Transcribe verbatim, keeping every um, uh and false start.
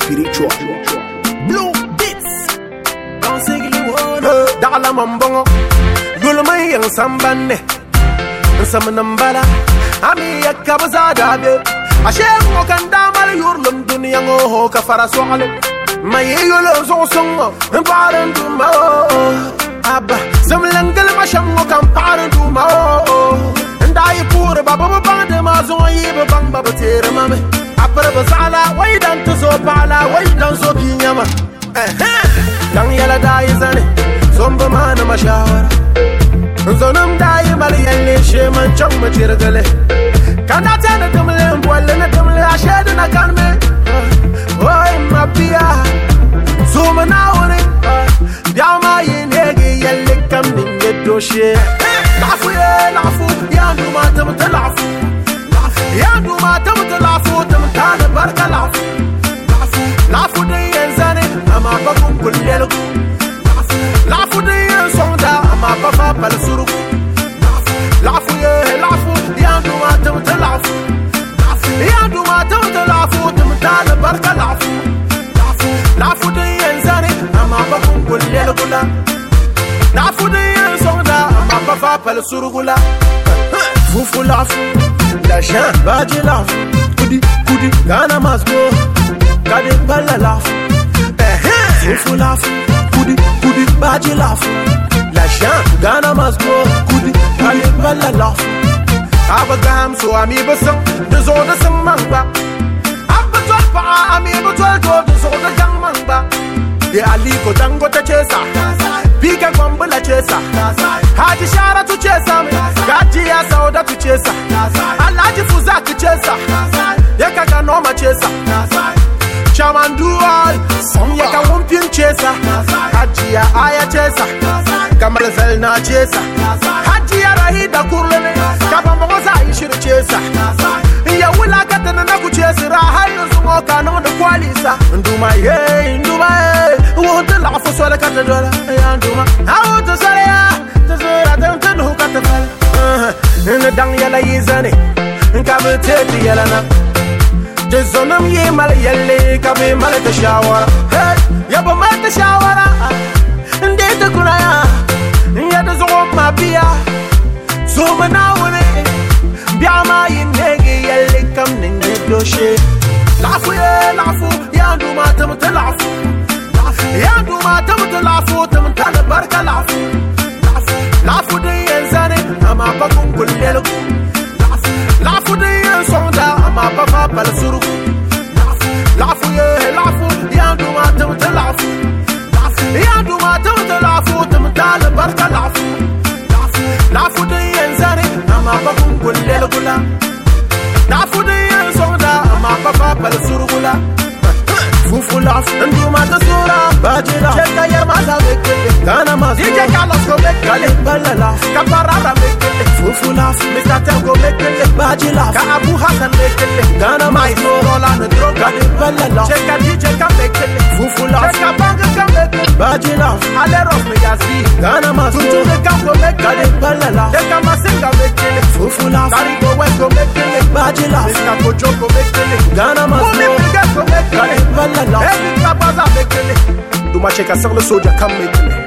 spiritual. Blue Beats. Consigli wono. Dala mambongo. Gulma yang sambane. Samanambala. Ami yakabaza dabe. Ashe mo kanda mal yurlum dunya ngo ka faraswale. Maye yolo zo songo. Baran du ma. Abba zamlangal mashango kan paran du ma. Ndai pur baba bande ma zo yibe bang baba tere mame. Apre bazala way dan to so pala way dan so kinyama. Eh dan yala dai zane. Somba mana mashawara. Zonum dai mal yalle sheman chong ma jirgale. Kana tana tumle mbolle na tumle ashede na kanme. Oy mapia. Zuma na wore. Yama yinege yalle kam ninge doshe. Lafu ye lafu yandu matam talafu. Yandu matam talafu tam tana barka lafu. Lafu de yenzane ama bakum kullelu. Lafu de yensonda ama baba bal suruku. Lafu ye lafu yandu matam talafu. Yandu matam talafu tam tana barka lafu. Lafu de yenzane ama bakum kullelu kula. Lafu de yensonda ama baba bal suruku la. Fufu lafu. La chien, badge laugh, goody, goody, Ghana must go, got it, bella laugh, eh, full laugh, goody, goody, badge laugh, La chien, Ghana must go, goody, got it, bella laugh. Abagam, so I'm able some, there's all the some manga. Abba, I'm able to go, there's all the young manga. The Aliko Dango to Chesa, Pika Gumbula Chesa, Haji Shara to Chesa, Gajia Sauda to Chesa, Alaji Fuzaki Chesa, Yaka Noma Chesa, Chamandual, some Yaka Wumpin Chesa, Hajia Aya Chesa, Kamal Zelna Chesa, Hajia Rahida Kurlene, Kabamoza Ishir Chesa, Yawula Katanaku Chesa, Hayo Sumoka no the Qualisa, Nduma Ye, Nduma. Want to laugh for the catadora, and I want to say, I don't know who got the bell. In the Daniela Izani, and Cabete Yelana. The Zonam Ye Malayale, Cabe Malata shower. Hey, Yabamata shower, and Data Kuraya, and Yadazon Mabia. Zuma now, Biama in Negi, Yale, come in the doche. Laugh, laugh, Yandu Matam to laugh. Yandu matam to lafu tam tana barka lafu. Lafu de yenzane ama bakum kullelu. Lafu de yensonda ama baba bal suruku. Lafu ye lafu yandu matam to lafu. Yandu matam to lafu tam tana barka lafu. Lafu de yenzane ama bakum kullelu kula. Lafu de yensonda ama baba bal suruku. Fufu laugh, and you mata sura, Bajila, Cheka Yamaza make it, Ghana must D J Carlos go make it, Bella laugh, Caparara make it, Fufu laugh, Mister Telgo make it, Bajila, Kaabu Hassan make it, Ghana my roll on the drug, got it, Bella laugh, Cheka D J can make it, Fufu laugh, Cheka Banga can make it, Bajila, Aleros me as the Ghana must do the campo make it, Bella laugh, Cheka Masinga make it, Fufu laugh, Tarigo West go make it, Bajila, Mister Kojoko make it, Ghana must go make it, Bella. Every clap as I make it. Do my check a single soldier come make it.